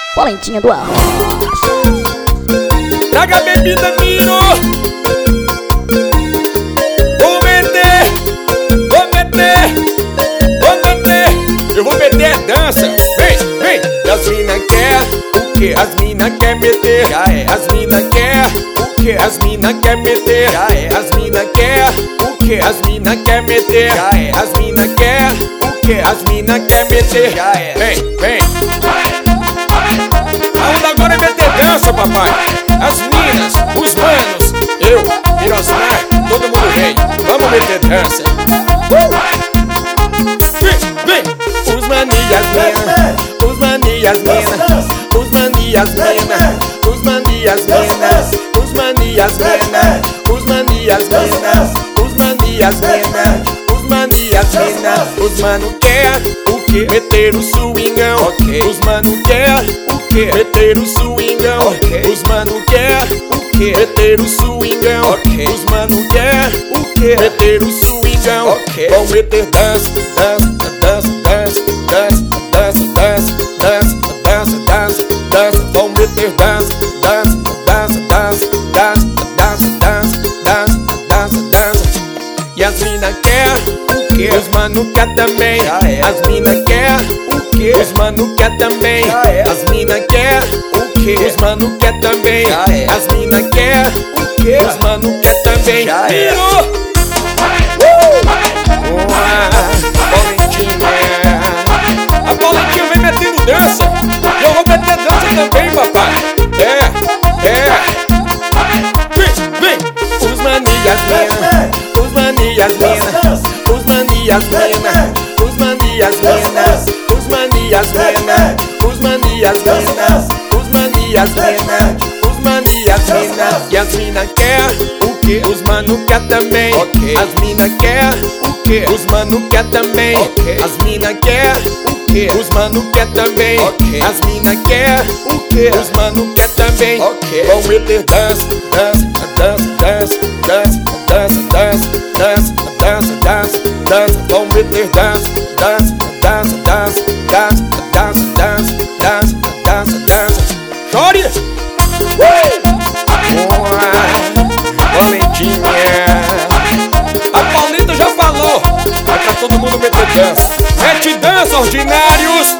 Valentinha do Arroz. Traga a bebida, Miro. Vou meter. Eu vou meter a dança. Vem. As mina quer o quê? As mina quer meter. Já é. As mina quer o quê? As mina quer meter. Já é. As mina quer o quê? As mina quer meter. Já é. As mina quer o quê? As mina quer meter. Já é. Vem. A onda agora é meter dança, papai. As minas, os manos, eu, Mirosmar, todo mundo vem. Vamos meter dança. Vem. Os manias mina, os manias mina, os manias mina, os manias mina, os manias mina, os manias mina, os manias mina, os manias mina. Os mano quer o quê? Meter o swingão. Ok. Os mano quer o quê? Meter o swingão. Ok. Os mano quer o quê? Meter o swingão. Ok. Os mano quer o quê? Meter o swingão. Ok. Vão meter dança. Vão meter dança. E as mina quer o quê? Os mano quer também. As mina quer o quê? Os mano quer também. As mina quer o quê? Os mano quer também. As mina quer o quê? Os mano quer também. Virou! A Paulinha vem metendo dança. E eu vou meter dança também, papai. Vem. Os manias mina, os manias mina, os manias mina, os manias mina, os manias mina, os manias mina, os manias mina, os manias mina. E as mina quer o quê? Os mano quer também. Okay. As mina quer o quê? Os mano quer também. Okay. As mina quer o quê? Os mano quer também. Okay. As mina quer o quê? Os mano quer também. Okay. Vão meter dança. Vão meter dança. Chore! Valentinha. A Paulita já falou. Vai pra todo mundo meter dança. Mete dança, ordinários.